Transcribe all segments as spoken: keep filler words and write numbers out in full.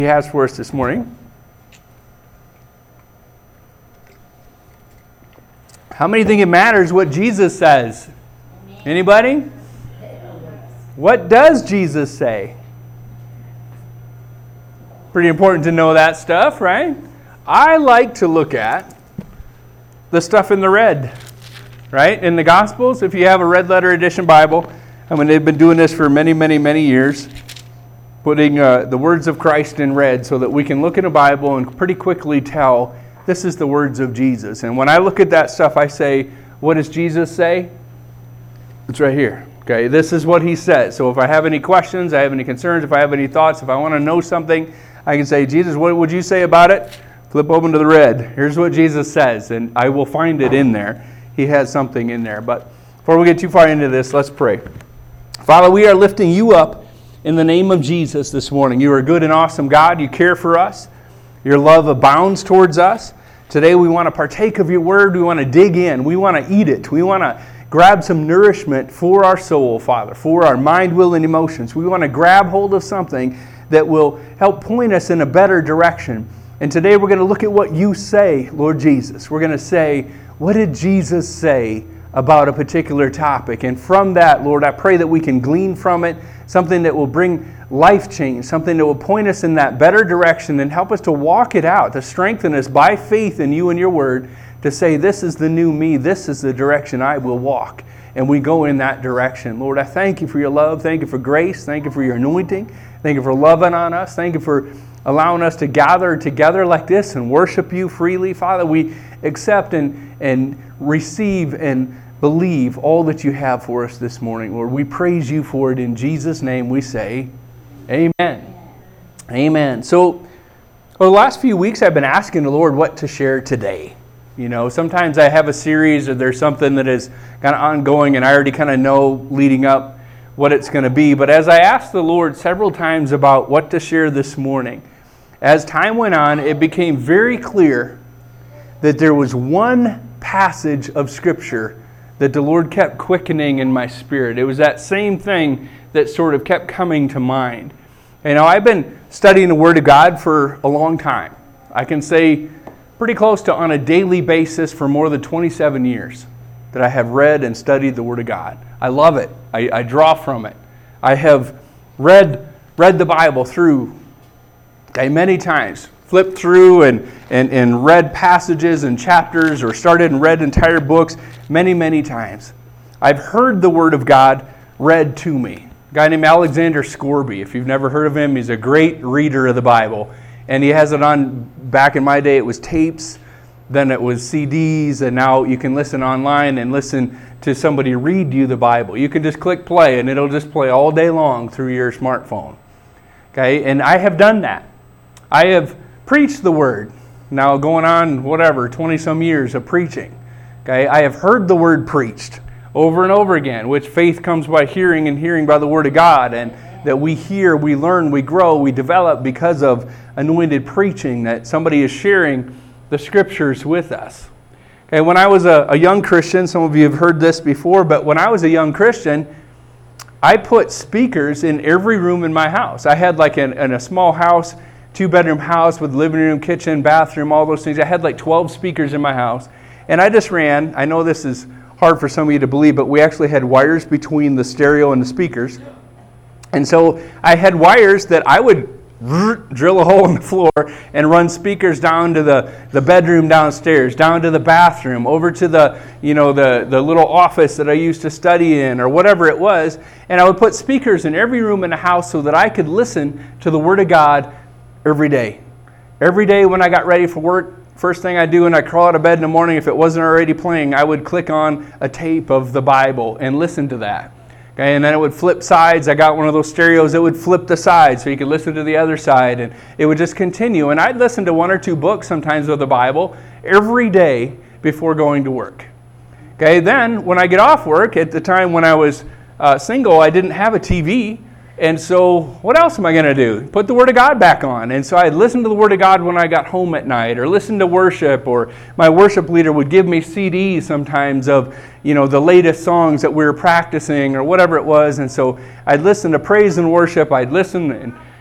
He has for us this morning. How many think it matters what Jesus says? Anybody? What does Jesus say? Pretty important to know that stuff, right? I like to look at the stuff in the red, right? In the Gospels, if you have a red letter edition Bible, I mean, they've been doing this for many, many, many years, putting uh, the words of Christ in red so that we can look in a Bible and pretty quickly tell this is the words of Jesus. And when I look at that stuff, I say, what does Jesus say? It's right here. Okay, this is what he says. So if I have any questions, I have any concerns, if I have any thoughts, if I want to know something, I can say, Jesus, what would you say about it? Flip open to the red. Here's what Jesus says, and I will find it in there. He has something in there. But before we get too far into this, let's pray. Father, we are lifting you up in the name of Jesus this morning. You are a good and awesome God. You care for us. Your love abounds towards us. Today we want to partake of your word. We want to dig in. We want to eat it. We want to grab some nourishment for our soul, Father, for our mind, will, and emotions. We want to grab hold of something that will help point us in a better direction. And today we're going to look at what you say, Lord Jesus. We're going to say, what did Jesus say about a particular topic? And from that, Lord, I pray that we can glean from it something that will bring life change, something that will point us in that better direction and help us to walk it out, to strengthen us by faith in you and your word, to say, this is the new me, this is the direction I will walk. And we go in that direction. Lord, I thank you for your love. Thank you for grace. Thank you for your anointing. Thank you for loving on us. Thank you for allowing us to gather together like this and worship you freely. Father, we accept and, and receive and believe all that you have for us this morning. Lord, we praise you for it. In Jesus' name we say, amen. Amen. So, over the last few weeks, I've been asking the Lord what to share today. You know, sometimes I have a series or there's something that is kind of ongoing and I already kind of know leading up what it's going to be. But as I asked the Lord several times about what to share this morning, as time went on, it became very clear that there was one passage of Scripture that the Lord kept quickening in my spirit. It was that same thing that sort of kept coming to mind. You know, I've been studying the Word of God for a long time. I can say pretty close to on a daily basis for more than twenty-seven years that I have read and studied the Word of God. I love it. I, I draw from it. I have read read the Bible through okay, many times, flipped through and, and, and read passages and chapters or started and read entire books many, many times. I've heard the Word of God read to me. A guy named Alexander Scourby, if you've never heard of him, he's a great reader of the Bible. And he has it on, back in my day it was tapes, then it was C Ds, and now you can listen online and listen to somebody read you the Bible. You can just click play and it'll just play all day long through your smartphone. Okay, and I have done that. I have preached the Word, now going on, whatever, twenty-some years of preaching. Okay, I have heard the Word preached over and over again, which faith comes by hearing and hearing by the Word of God, and that we hear, we learn, we grow, we develop because of anointed preaching, that somebody is sharing the Scriptures with us. Okay, when I was a, a young Christian, some of you have heard this before, but when I was a young Christian, I put speakers in every room in my house. I had like an, in a small house, two-bedroom house with living room, kitchen, bathroom, all those things. I had like twelve speakers in my house. And I just ran, I know this is hard for some of you to believe, but we actually had wires between the stereo and the speakers. And so I had wires that I would drill a hole in the floor and run speakers down to the, the bedroom downstairs, down to the bathroom, over to the, you know, the, the little office that I used to study in or whatever it was. And I would put speakers in every room in the house so that I could listen to the Word of God every day. Every day when I got ready for work, first thing I do when I crawl out of bed in the morning, if it wasn't already playing, I would click on a tape of the Bible and listen to that. Okay, and then it would flip sides. I got one of those stereos that would flip the sides so you could listen to the other side, and it would just continue. And I'd listen to one or two books sometimes of the Bible every day before going to work. Okay, then when I get off work, at the time when I was uh, single, I didn't have a T V. And so what else am I going to do? Put the Word of God back on. And so I'd listen to the Word of God when I got home at night, or listen to worship, or my worship leader would give me C Ds sometimes of, you know, the latest songs that we were practicing or whatever it was. And so I'd listen to praise and worship. I'd listen and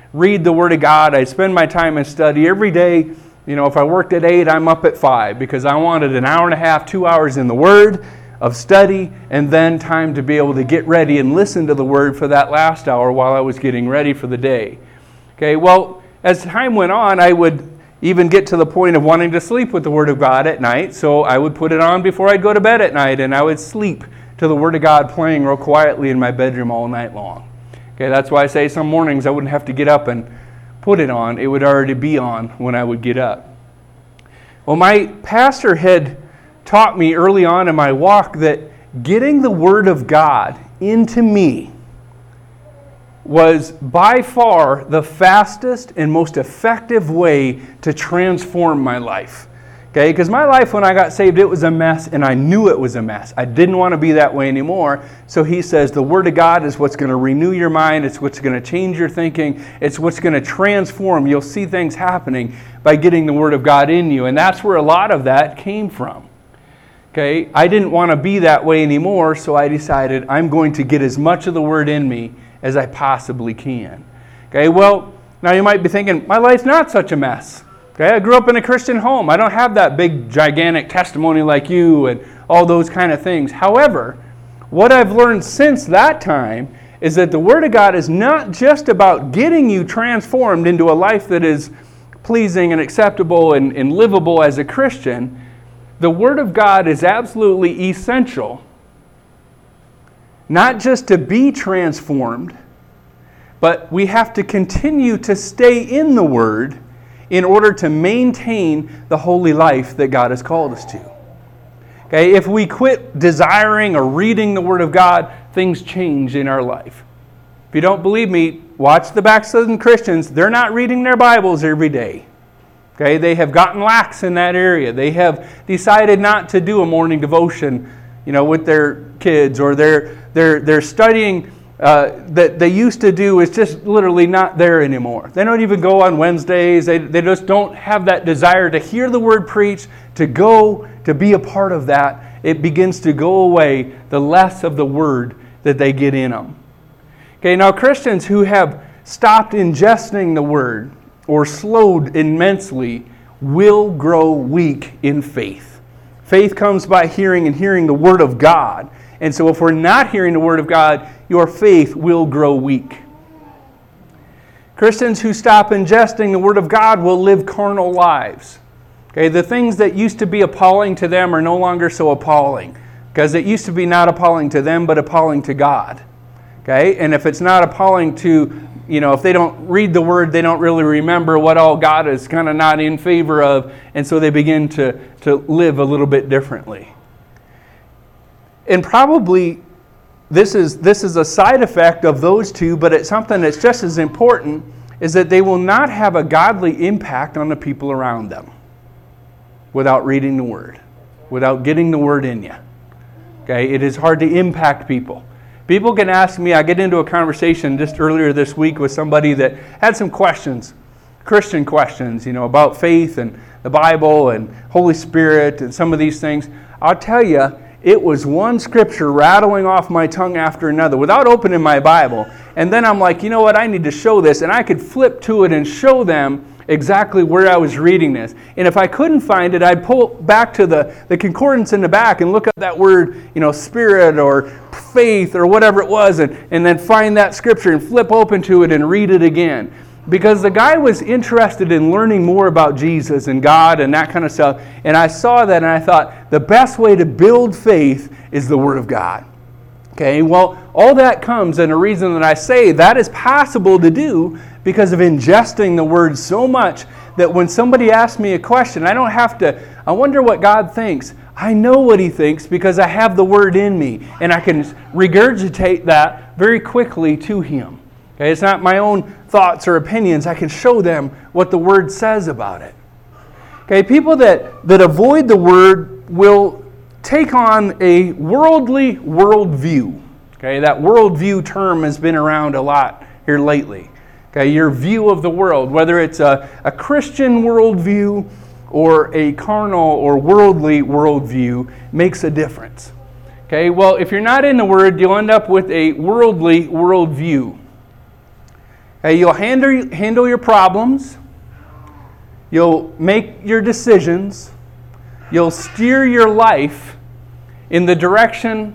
read the Word of God. I'd spend my time in study every day. You know, if I worked at eight, I'm up at five because I wanted an hour and a half, two hours in the Word of study, and then time to be able to get ready and listen to the Word for that last hour while I was getting ready for the day. Okay, well, as time went on, I would even get to the point of wanting to sleep with the Word of God at night, so I would put it on before I'd go to bed at night, and I would sleep to the Word of God playing real quietly in my bedroom all night long. Okay, that's why I say some mornings I wouldn't have to get up and put it on. It would already be on when I would get up. Well, my pastor had taught me early on in my walk that getting the Word of God into me was by far the fastest and most effective way to transform my life. Okay, because my life when I got saved, it was a mess, and I knew it was a mess. I didn't want to be that way anymore. So he says the Word of God is what's going to renew your mind. It's what's going to change your thinking. It's what's going to transform. You'll see things happening by getting the Word of God in you. And that's where a lot of that came from. Okay, I didn't want to be that way anymore, so I decided I'm going to get as much of the Word in me as I possibly can. Okay, well, now you might be thinking, my life's not such a mess. Okay, I grew up in a Christian home. I don't have that big, gigantic testimony like you and all those kind of things. However, what I've learned since that time is that the Word of God is not just about getting you transformed into a life that is pleasing and acceptable and, and livable as a Christian. The Word of God is absolutely essential, not just to be transformed, but we have to continue to stay in the Word in order to maintain the holy life that God has called us to. Okay, if we quit desiring or reading the Word of God, things change in our life. If you don't believe me, watch the backslidden Christians. They're not reading their Bibles every day. Okay, they have gotten lax in that area. They have decided not to do a morning devotion, you know, with their kids, or they're they're they're studying Uh, that they used to do is just literally not there anymore. They don't even go on Wednesdays. They, they just don't have that desire to hear the Word preached, to go, to be a part of that. It begins to go away the less of the Word that they get in them. Okay, now Christians who have stopped ingesting the Word or slowed immensely will grow weak in faith. Faith comes by hearing, and hearing the Word of God. And so if we're not hearing the Word of God, your faith will grow weak. Christians who stop ingesting the Word of God will live carnal lives. Okay, the things that used to be appalling to them are no longer so appalling, because it used to be not appalling to them, but appalling to God. Okay, and if it's not appalling to, you know, if they don't read the Word, they don't really remember what all God is kind of not in favor of, and so they begin to, to live a little bit differently. And probably this is this is a side effect of those two, but it's something that's just as important, is that they will not have a godly impact on the people around them without reading the Word, without getting the Word in you. Okay, it is hard to impact people. People can ask me, I get into a conversation just earlier this week with somebody that had some questions, Christian questions, you know, about faith and the Bible and Holy Spirit and some of these things. I'll tell you, it was one scripture rattling off my tongue after another without opening my Bible. And then I'm like, you know what, I need to show this. And I could flip to it and show them exactly where I was reading this. And if I couldn't find it, I'd pull back to the, the concordance in the back and look up that word, you know, spirit or faith or whatever it was, and, and then find that scripture and flip open to it and read it again. Because the guy was interested in learning more about Jesus and God and that kind of stuff. And I saw that and I thought, the best way to build faith is the Word of God. Okay, well, all that comes, and the reason that I say that is possible to do because of ingesting the Word so much that when somebody asks me a question, I don't have to, I wonder what God thinks. I know what He thinks because I have the Word in me, and I can regurgitate that very quickly to Him. Okay, it's not my own thoughts or opinions. I can show them what the Word says about it. Okay, people that, that avoid the Word will take on a worldly worldview. Okay, that worldview term has been around a lot here lately. Okay, your view of the world, whether it's a, a Christian worldview or a carnal or worldly worldview, makes a difference. Okay, well, if you're not in the Word, you'll end up with a worldly worldview. Okay, you'll handle, handle your problems. You'll make your decisions. You'll steer your life in the direction,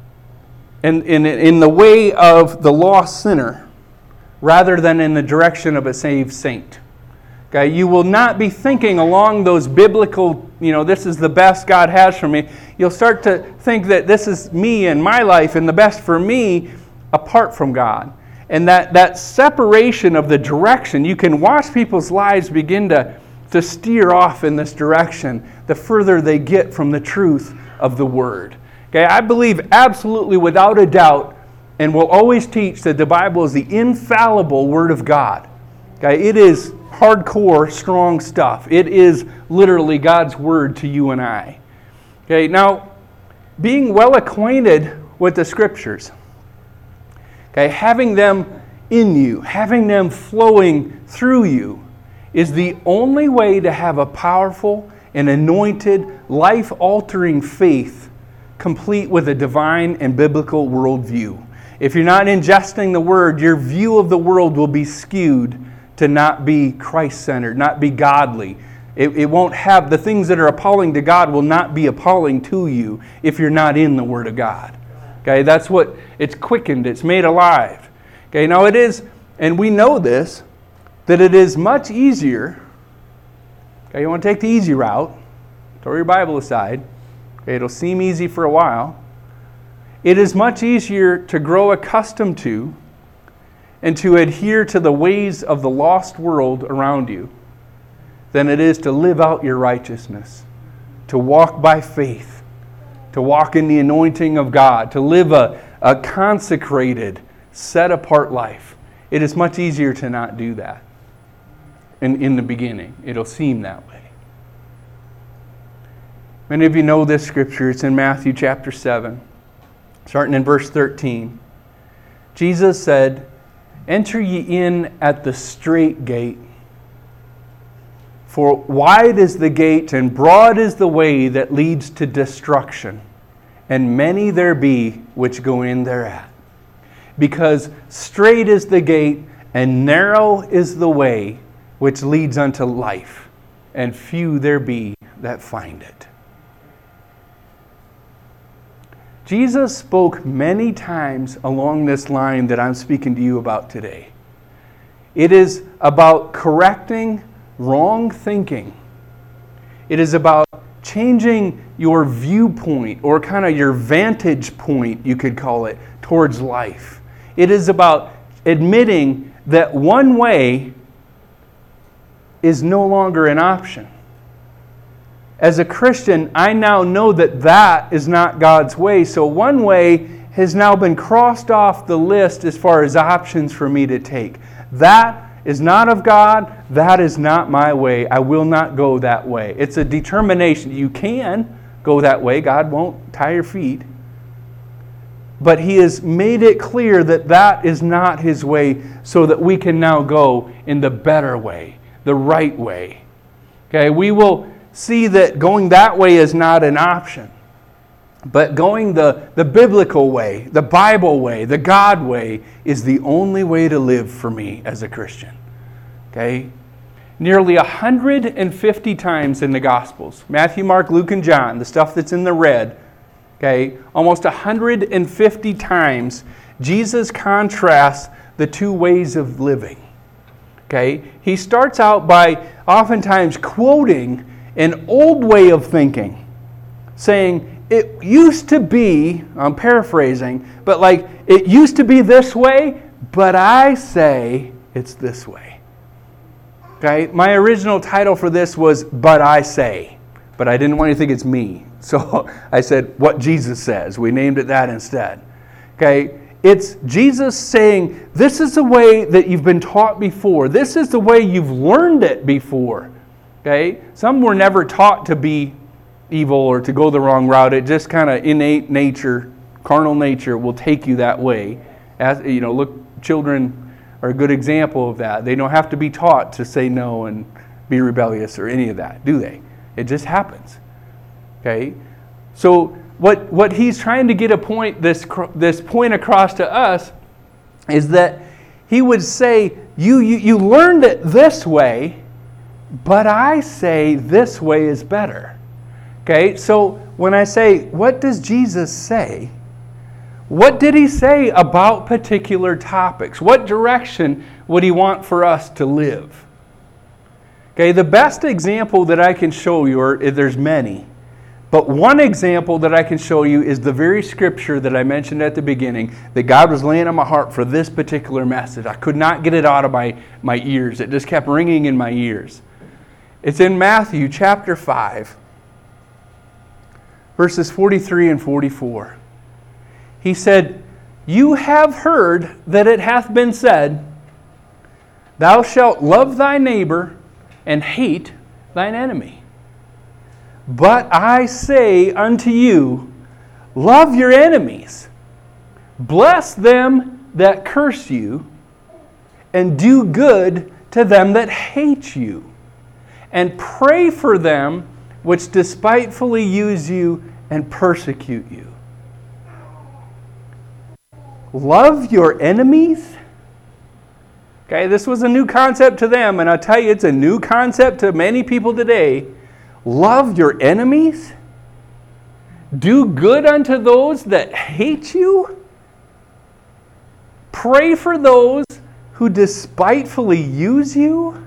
in, in, in the way of the lost sinner, rather than in the direction of a saved saint. Okay, you will not be thinking along those biblical, you know, this is the best God has for me. You'll start to think that this is me and my life and the best for me apart from God. And that, that separation of the direction, you can watch people's lives begin to, to steer off in this direction the further they get from the truth of the Word. Okay, I believe absolutely without a doubt and will always teach that the Bible is the infallible Word of God. Okay, it is hardcore, strong stuff. It is literally God's Word to you and I. Okay, now, being well acquainted with the Scriptures, okay, having them in you, having them flowing through you, is the only way to have a powerful and anointed, life-altering faith complete with a divine and biblical worldview. If you're not ingesting the Word, your view of the world will be skewed to not be Christ-centered, not be godly. It, it won't have, the things that are appalling to God will not be appalling to you if you're not in the Word of God. Okay, that's what, it's quickened, it's made alive. Okay, now it is, and we know this, that it is much easier, okay, you want to take the easy route, throw your Bible aside, okay, it'll seem easy for a while. It is much easier to grow accustomed to and to adhere to the ways of the lost world around you than it is to live out your righteousness, to walk by faith, to walk in the anointing of God, to live a, a consecrated, set-apart life. It is much easier to not do that in, in the beginning. It'll seem that way. Many of you know this scripture. It's in Matthew chapter seven, starting in verse thirteen. Jesus said, "Enter ye in at the strait gate. For wide is the gate and broad is the way that leads to destruction, and many there be which go in thereat. Because strait is the gate and narrow is the way which leads unto life, and few there be that find it." Jesus spoke many times along this line that I'm speaking to you about today. It is about correcting wrong thinking. It is about changing your viewpoint, or kind of your vantage point, you could call it, towards life. It is about admitting that one way is no longer an option. As a Christian, I now know that that is not God's way. So one way has now been crossed off the list as far as options for me to take. That is not of God. That is not my way. I will not go that way. It's a determination. You can go that way. God won't tie your feet. But He has made it clear that that is not His way, so that we can now go in the better way, the right way. Okay, we will see that going that way is not an option. But going the, the biblical way, the Bible way, the God way is the only way to live for me as a Christian. Okay? Nearly one hundred fifty times in the Gospels, Matthew, Mark, Luke, and John, the stuff that's in the red, okay, almost one hundred fifty times, Jesus contrasts the two ways of living. Okay? He starts out by oftentimes quoting an old way of thinking, saying, it used to be, I'm paraphrasing, but like, it used to be this way, but I say it's this way. Okay? My original title for this was, But I Say, but I didn't want you to think it's me. So I said, What Jesus Says. We named it that instead. Okay? It's Jesus saying, this is the way that you've been taught before. This is the way you've learned it before. Okay? Some were never taught to be evil or to go the wrong route. It just kind of innate nature, carnal nature will take you that way. As you know, look, children are a good example of that. They don't have to be taught to say no and be rebellious or any of that, do they? It just happens. Okay? So what what he's trying to get a point this this point across to us is that he would say, you, you, you learned it this way, but I say this way is better. Okay, so when I say, what does Jesus say? What did he say about particular topics? What direction would he want for us to live? Okay, the best example that I can show you, or there's many, but one example that I can show you is the very scripture that I mentioned at the beginning that God was laying on my heart for this particular message. I could not get it out of my, my ears. It just kept ringing in my ears. It's in Matthew chapter five, verses forty-three and forty-four. He said, you have heard that it hath been said, thou shalt love thy neighbor and hate thine enemy. But I say unto you, love your enemies, bless them that curse you, and do good to them that hate you, and pray for them which despitefully use you and persecute you. Love your enemies? Okay, this was a new concept to them, and I'll tell you, it's a new concept to many people today. Love your enemies? Do good unto those that hate you? Pray for those who despitefully use you?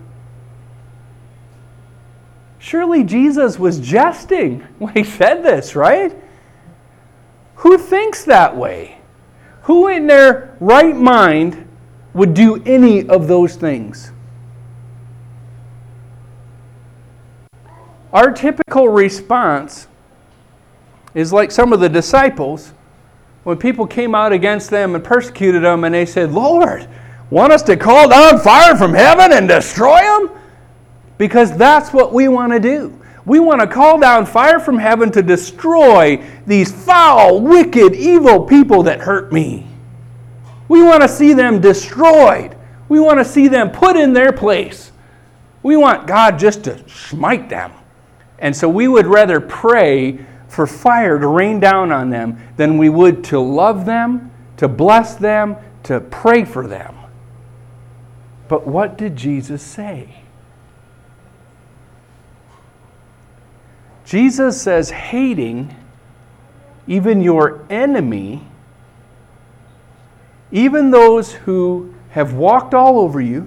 Surely Jesus was jesting when he said this, right? Who thinks that way? Who in their right mind would do any of those things? Our typical response is like some of the disciples when people came out against them and persecuted them and they said, Lord, want us to call down fire from heaven and destroy them? Because that's what we want to do. We want to call down fire from heaven to destroy these foul, wicked, evil people that hurt me. We want to see them destroyed. We want to see them put in their place. We want God just to smite them. And so we would rather pray for fire to rain down on them than we would to love them, to bless them, to pray for them. But what did Jesus say? Jesus says hating even your enemy, even those who have walked all over you,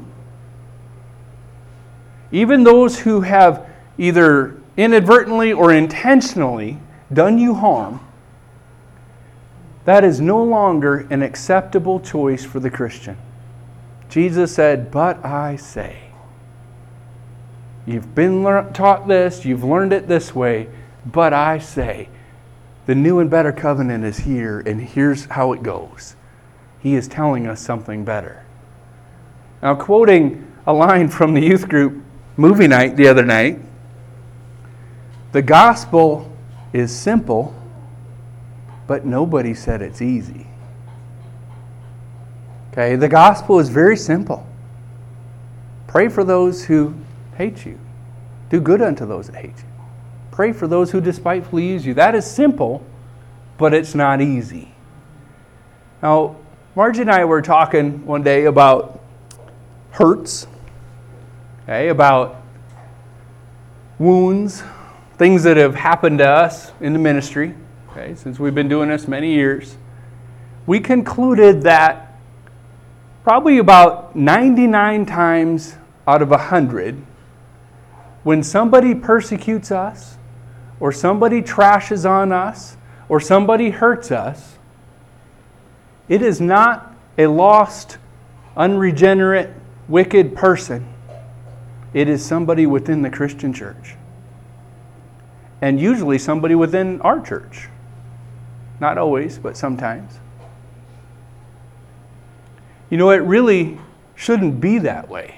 even those who have either inadvertently or intentionally done you harm, that is no longer an acceptable choice for the Christian. Jesus said, but I say. You've been lear- taught this, you've learned it this way, but I say, the new and better covenant is here, and here's how it goes. He is telling us something better. Now, quoting a line from the youth group movie night the other night, the gospel is simple, but nobody said it's easy. Okay, the gospel is very simple. Pray for those who hate you. Do good unto those that hate you. Pray for those who despitefully use you. That is simple, but it's not easy. Now, Margie and I were talking one day about hurts, okay, about wounds, things that have happened to us in the ministry, okay, since we've been doing this many years. We concluded that probably about ninety-nine times out of one hundred, when somebody persecutes us, or somebody trashes on us, or somebody hurts us, it is not a lost, unregenerate, wicked person. It is somebody within the Christian church. And usually somebody within our church. Not always, but sometimes. You know, it really shouldn't be that way.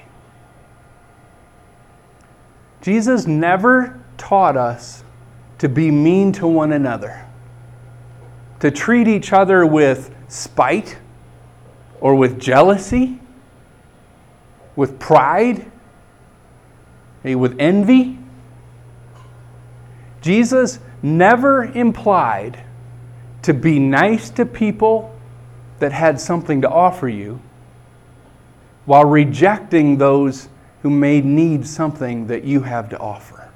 Jesus never taught us to be mean to one another, to treat each other with spite or with jealousy, with pride, with envy. Jesus never implied to be nice to people that had something to offer you, while rejecting those who may need something that you have to offer.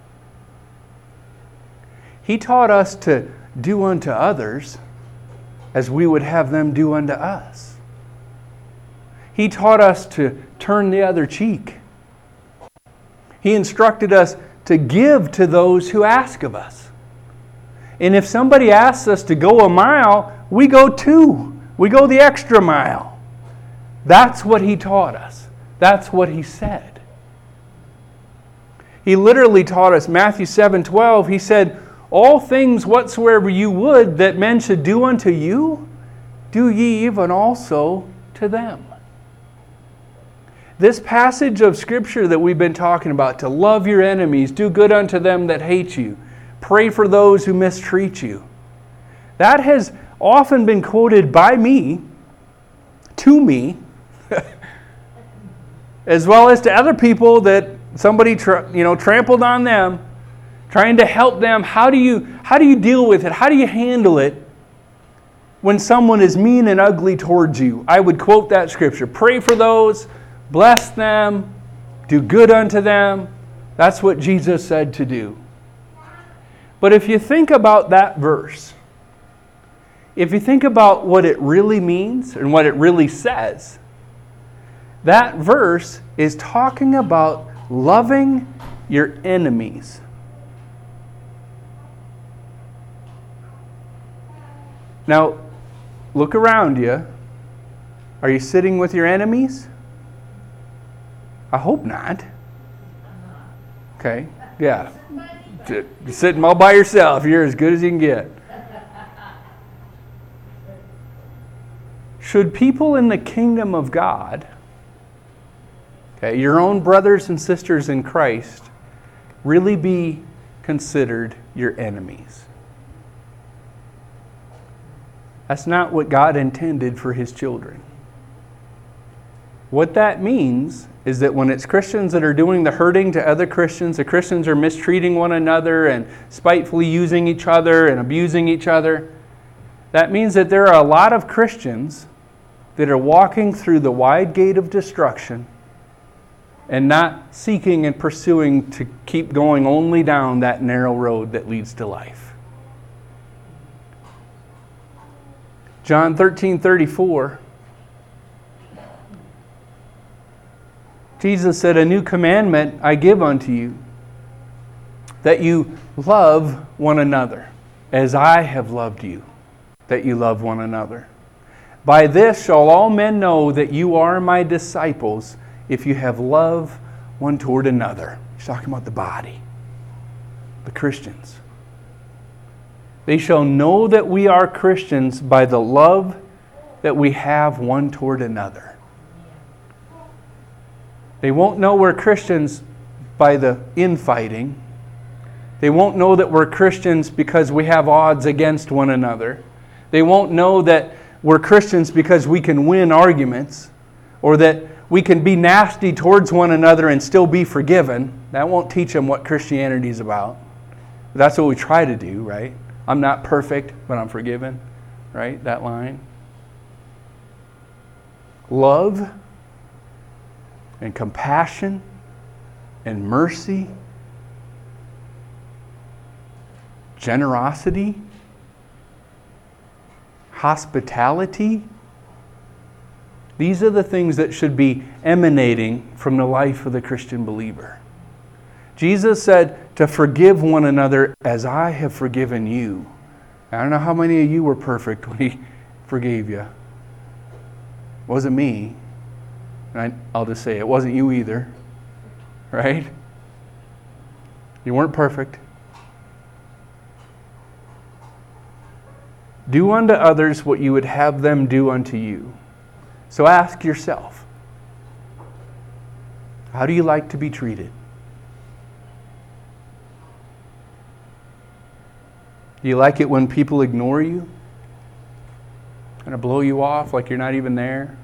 He taught us to do unto others as we would have them do unto us. He taught us to turn the other cheek. He instructed us to give to those who ask of us. And if somebody asks us to go a mile, we go two. We go the extra mile. That's what He taught us. That's what He said. He literally taught us, Matthew seven twelve, He said, all things whatsoever you would that men should do unto you, do ye even also to them. This passage of Scripture that we've been talking about, to love your enemies, do good unto them that hate you, pray for those who mistreat you, that has often been quoted by me, to me, as well as to other people that somebody tra- you know trampled on them, trying to help them. How do you how do you deal with it? How do you handle it when someone is mean and ugly towards you? I would quote that scripture. Pray for those, bless them, do good unto them. That's what Jesus said to do. But if you think about that verse, if you think about what it really means and what it really says, that verse is talking about loving your enemies. Now, look around you. Are you sitting with your enemies? I hope not. Okay, yeah. You're sitting all by yourself. You're as good as you can get. Should people in the kingdom of God, okay, your own brothers and sisters in Christ, really be considered your enemies? That's not what God intended for His children. What that means is that when it's Christians that are doing the hurting to other Christians, the Christians are mistreating one another and spitefully using each other and abusing each other, that means that there are a lot of Christians that are walking through the wide gate of destruction and not seeking and pursuing to keep going only down that narrow road that leads to life. John thirteen thirty-four. Jesus said, a new commandment I give unto you, that you love one another, as I have loved you, that you love one another. By this shall all men know that you are my disciples, if you have love one toward another. He's talking about the body, the Christians. They shall know that we are Christians by the love that we have one toward another. They won't know we're Christians by the infighting. They won't know that we're Christians because we have odds against one another. They won't know that we're Christians because we can win arguments, or that we can be nasty towards one another and still be forgiven. That won't teach them what Christianity is about. That's what we try to do, right? I'm not perfect, but I'm forgiven, right? That line. Love and compassion and mercy, generosity, hospitality. These are the things that should be emanating from the life of the Christian believer. Jesus said to forgive one another as I have forgiven you. I don't know how many of you were perfect when He forgave you. It wasn't me. And I, I'll just say it wasn't you either. Right? You weren't perfect. Do unto others what you would have them do unto you. So ask yourself, how do you like to be treated? Do you like it when people ignore you? Kind of blow you off like you're not even there?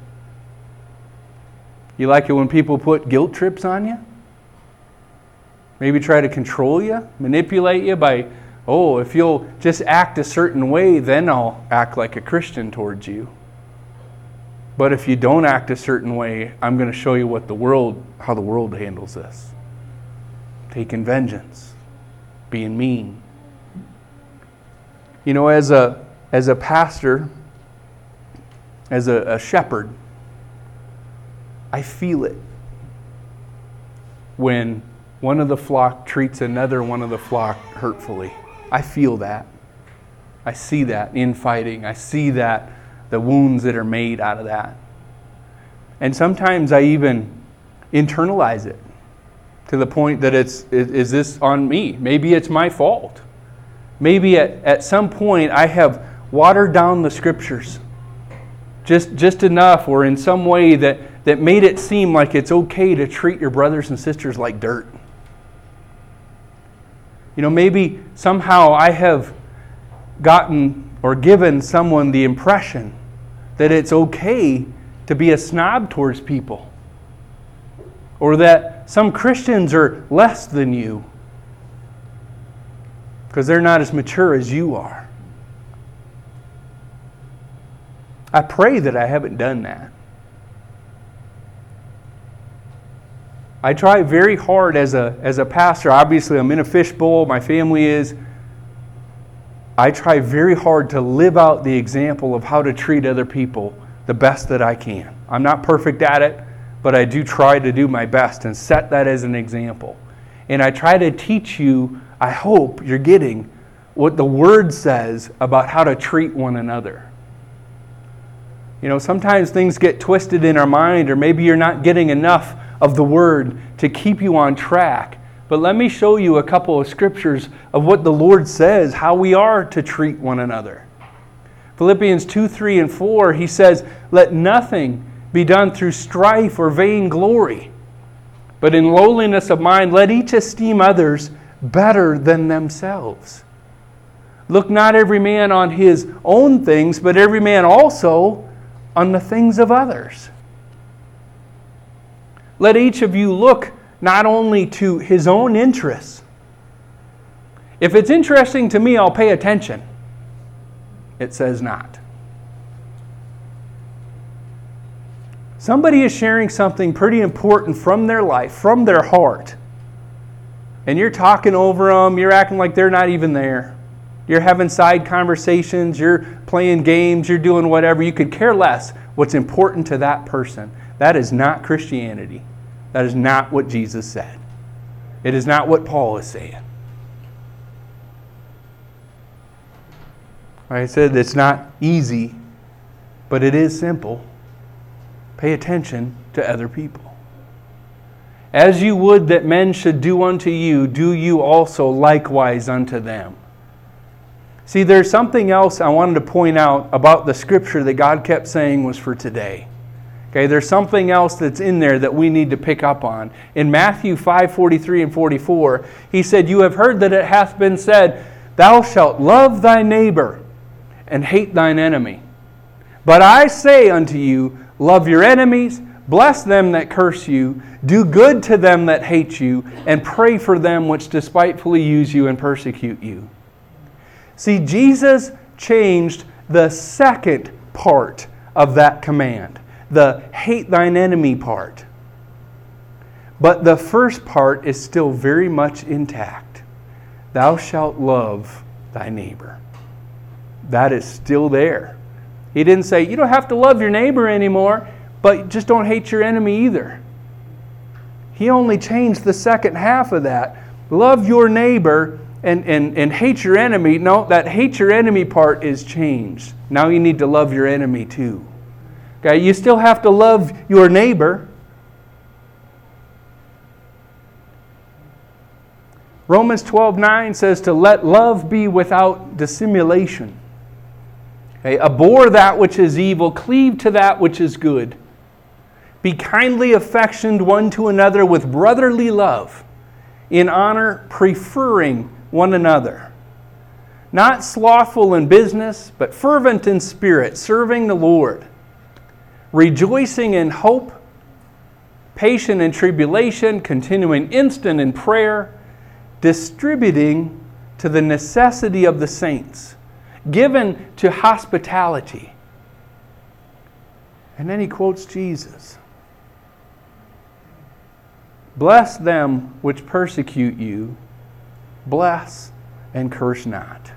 You like it when people put guilt trips on you? Maybe try to control you, manipulate you by, oh, if you'll just act a certain way, then I'll act like a Christian towards you. But if you don't act a certain way, I'm going to show you what the world, how the world handles this. Taking vengeance, being mean. You know, as a as a pastor, as a, a shepherd, I feel it when one of the flock treats another one of the flock hurtfully. I feel that. I see that infighting. I see that, the wounds that are made out of that. And sometimes I even internalize it to the point that it's, is, is this on me? Maybe it's my fault. Maybe at, at some point I have watered down the scriptures just, just enough, or in some way that, that made it seem like it's okay to treat your brothers and sisters like dirt. You know, maybe somehow I have gotten or given someone the impression that it's okay to be a snob towards people, or that some Christians are less than you because they're not as mature as you are. I pray that I haven't done that. I try very hard as a as a pastor. Obviously, I'm in a fishbowl. My family is. I try very hard to live out the example of how to treat other people the best that I can. I'm not perfect at it, but I do try to do my best and set that as an example. And I try to teach you, I hope you're getting what the Word says about how to treat one another. You know, sometimes things get twisted in our mind, or maybe you're not getting enough of the Word to keep you on track. But let me show you a couple of scriptures of what the Lord says, how we are to treat one another. Philippians two, three, and four, he says, "Let nothing be done through strife or vain glory, but in lowliness of mind let each esteem others better than themselves. Look not every man on his own things, but every man also on the things of others. Let each of you look not only to his own interests. If it's interesting to me, I'll pay attention." It says not. Somebody is sharing something pretty important from their life, from their heart, and you're talking over them, you're acting like they're not even there. You're having side conversations, you're playing games, you're doing whatever. You could care less what's important to that person. That is not Christianity. That is not what Jesus said. It is not what Paul is saying. Like I said, it's not easy, but it is simple. Pay attention to other people. As you would that men should do unto you, do you also likewise unto them. See, there's something else I wanted to point out about the scripture that God kept saying was for today. Okay, there's something else that's in there that we need to pick up on. In Matthew five, forty-three and forty-four, he said, "You have heard that it hath been said, Thou shalt love thy neighbor and hate thine enemy. But I say unto you, love your enemies, bless them that curse you, do good to them that hate you, and pray for them which despitefully use you and persecute you." See, Jesus changed the second part of that command, the hate thine enemy part. But the first part is still very much intact. Thou shalt love thy neighbor. That is still there. He didn't say, you don't have to love your neighbor anymore, but just don't hate your enemy either. He only changed the second half of that. Love your neighbor and, and, and hate your enemy. No, that hate your enemy part is changed. Now you need to love your enemy too. Okay, you still have to love your neighbor. Romans twelve nine says to let love be without dissimulation. Okay, abhor that which is evil, cleave to that which is good. Be kindly affectioned one to another with brotherly love, in honor preferring one another. Not slothful in business, but fervent in spirit, serving the Lord. Rejoicing in hope, patient in tribulation, continuing instant in prayer, distributing to the necessity of the saints, given to hospitality. And then he quotes Jesus. Bless them which persecute you. Bless and curse not.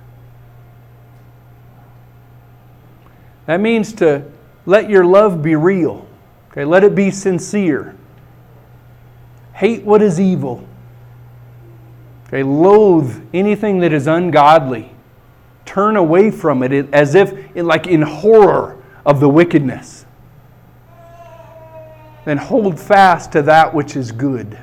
That means to let your love be real. Okay, let it be sincere. Hate what is evil. Okay, loathe anything that is ungodly. Turn away from it as if like in horror of the wickedness. Then hold fast to that which is good.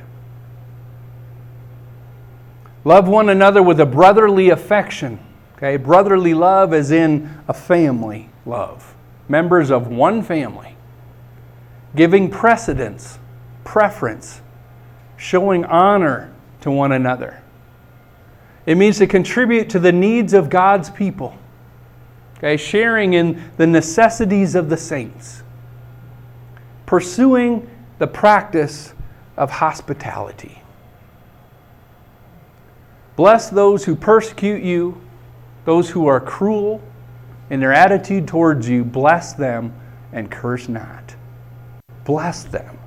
Love one another with a brotherly affection. Okay, brotherly love as in a family love. Members of one family. Giving precedence, preference, showing honor to one another. It means to contribute to the needs of God's people. Okay, sharing in the necessities of the saints. Pursuing the practice of hospitality. Bless those who persecute you, those who are cruel in their attitude towards you. Bless them and curse not. Bless them.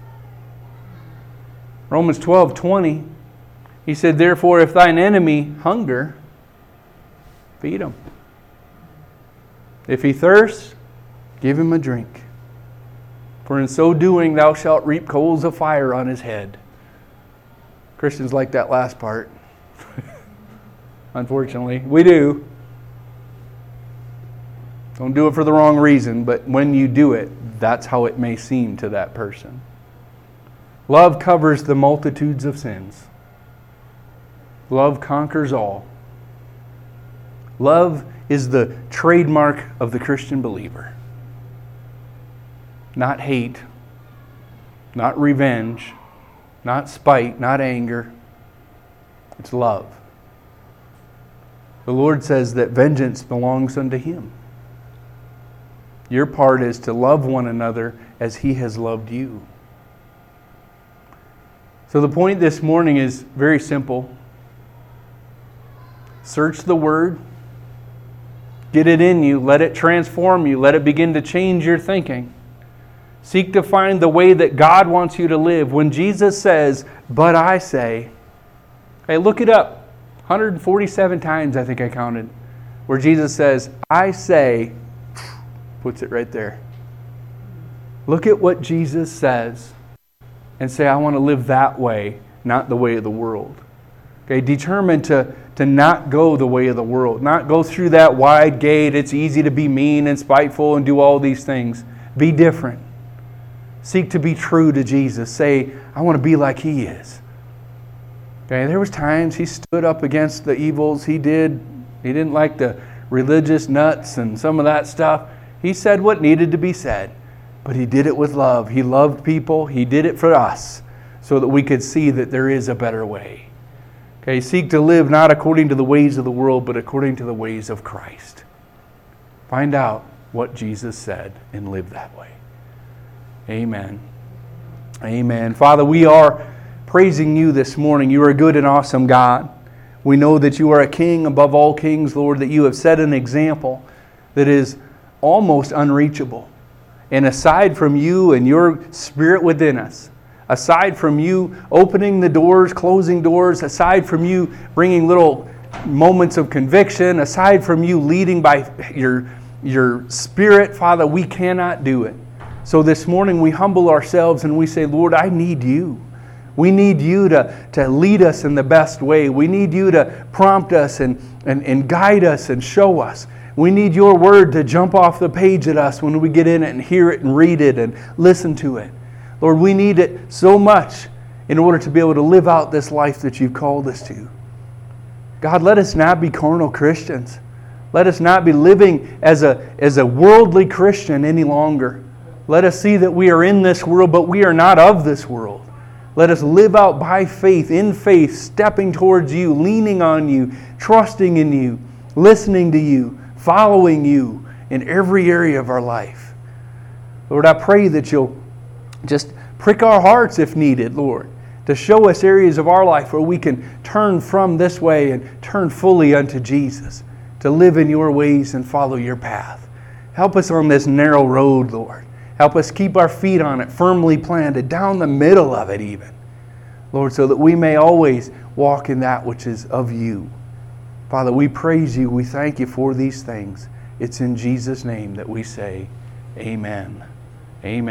Romans twelve twenty, he said, therefore, if thine enemy hunger, feed him. If he thirsts, give him a drink. For in so doing thou shalt reap coals of fire on his head. Christians like that last part. Unfortunately, we do. Don't do it for the wrong reason, but when you do it, that's how it may seem to that person. Love covers the multitudes of sins. Love conquers all. Love is the trademark of the Christian believer. Not hate, not revenge, not spite, not anger. It's love. The Lord says that vengeance belongs unto Him. Your part is to love one another as He has loved you. So the point this morning is very simple. Search the Word. Get it in you. Let it transform you. Let it begin to change your thinking. Seek to find the way that God wants you to live. When Jesus says, but I say, hey, look it up. one hundred forty-seven times, I think I counted, where Jesus says, I say, puts it right there. Look at what Jesus says and say, I want to live that way, not the way of the world. Okay, determined to, to not go the way of the world, not go through that wide gate. It's easy to be mean and spiteful and do all these things. Be different. Seek to be true to Jesus. Say, I want to be like He is. Okay, there was times He stood up against the evils. He did. He didn't like the religious nuts and some of that stuff. He said what needed to be said. But He did it with love. He loved people. He did it for us so that we could see that there is a better way. Okay, seek to live not according to the ways of the world, but according to the ways of Christ. Find out what Jesus said and live that way. Amen. Amen. Father, we are praising You this morning. You are a good and awesome God. We know that You are a King above all kings, Lord, that You have set an example that is almost unreachable. And aside from You and Your Spirit within us, aside from You opening the doors, closing doors, aside from You bringing little moments of conviction, aside from You leading by Your, your Spirit, Father, we cannot do it. So this morning we humble ourselves and we say, Lord, I need You. We need You to, to lead us in the best way. We need You to prompt us and, and, and guide us and show us. We need Your Word to jump off the page at us when we get in it and hear it and read it and listen to it. Lord, we need it so much in order to be able to live out this life that You've called us to. God, let us not be carnal Christians. Let us not be living as a, as a worldly Christian any longer. Let us see that we are in this world, but we are not of this world. Let us live out by faith, in faith, stepping towards You, leaning on You, trusting in You, listening to You, following You in every area of our life. Lord, I pray that You'll just prick our hearts if needed, Lord, to show us areas of our life where we can turn from this way and turn fully unto Jesus, to live in Your ways and follow Your path. Help us on this narrow road, Lord. Help us keep our feet on it, firmly planted, down the middle of it even. Lord, so that we may always walk in that which is of you. Father, we praise you. We thank you for these things. It's in Jesus' name that we say, amen. Amen.